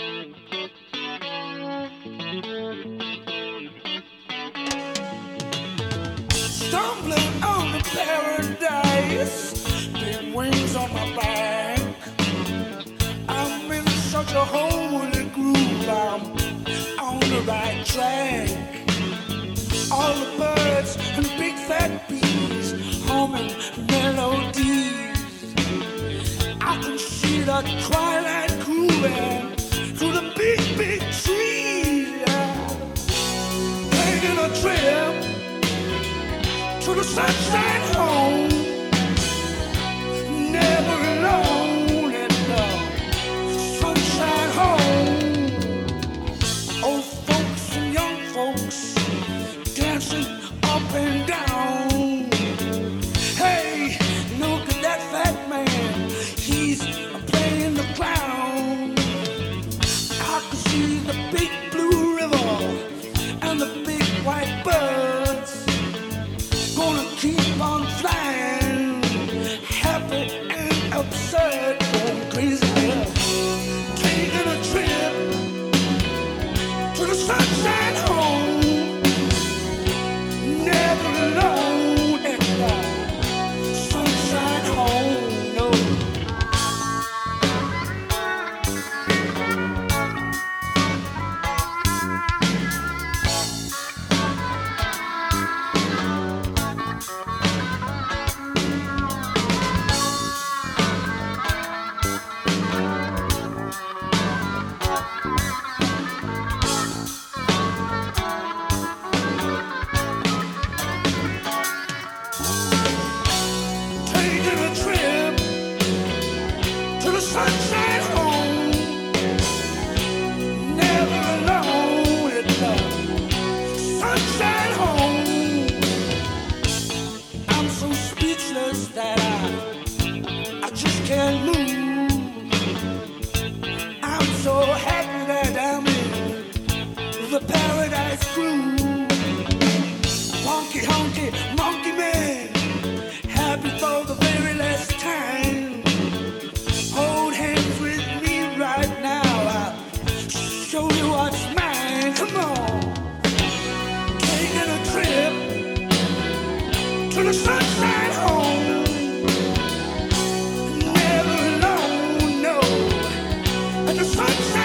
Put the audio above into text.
Stumbling on the paradise, big wings on my back. I'm in such a holy groove, I'm on the right track. All the birds and big fat bees humming melodies. I can see the twilight grooving through the big, big trees. Yeah. Taking a trip to the sunshine home, never alone in the sunshine home. Old folks and young folks dancing up and down. Hey, look at that fat man, he's playing the clown. I can see the big blue river and the big white birds gonna keep on flying, happy and absurd, going crazy. Taking a trip to the sunshine home, never alone at the sunshine home, no. Taking a trip to the sunshine home, never alone at the sunshine home. I'm so speechless that I just can't move. I'm so happy that I'm in the paradise groove. Honky, honky, monkey man, happy for the very last time. Hold hands with me right now, I'll show you what's mine. Come on, taking a trip to the sunshine home, never alone, no, at the sunshine